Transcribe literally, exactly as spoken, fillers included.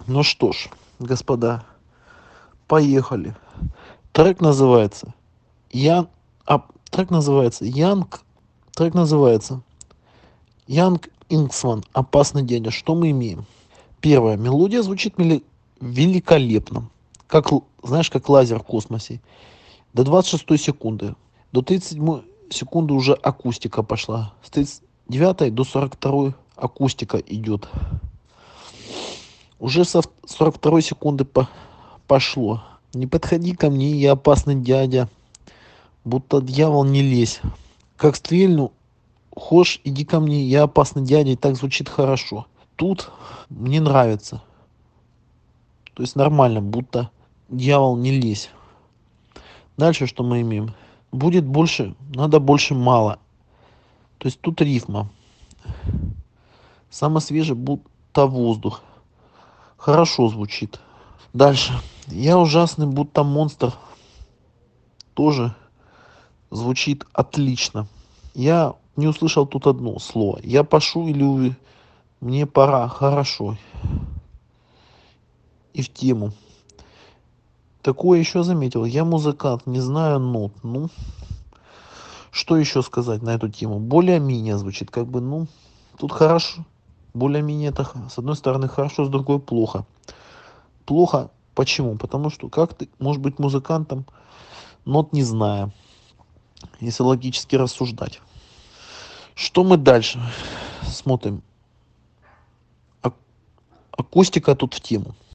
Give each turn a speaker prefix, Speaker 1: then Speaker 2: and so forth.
Speaker 1: Ну что ж, господа, поехали. Трек называется Ян... А, трек называется Янг... Трек называется Янг Инксман. Опасный дядя. Что мы имеем? Первая. Мелодия звучит мели... великолепно. Как, л- знаешь, как лазер в космосе. До двадцать шестой секунды. До тридцать седьмой секунды уже акустика пошла. С тридцать девятой до сорок второй акустика идет. Уже со сорок второй секунды по пошло. Не подходи ко мне, я опасный дядя. Будто дьявол, не лезь. Как стрельну, хошь, иди ко мне, я опасный дядя. И так звучит хорошо. Тут мне нравится. То есть нормально, будто дьявол, не лезь. Дальше что мы имеем? Будет больше, надо больше мало. То есть тут рифма. Самое свежее, будто воздух. Хорошо звучит. Дальше. Я ужасный, будто монстр. Тоже звучит отлично. Я не услышал тут одно слово. Я пошу или уви- мне пора. Хорошо. И в тему. Такое еще заметил. Я музыкант, не знаю нот. Ну, что еще сказать на эту тему? Более-менее звучит. Как бы, ну, тут хорошо. Более-менее это, х- с одной стороны, хорошо, с другой плохо. Плохо. Почему? Потому что как ты можешь быть музыкантом, нот не зная, если логически рассуждать. Что мы дальше смотрим? А- Акустика тут в тему.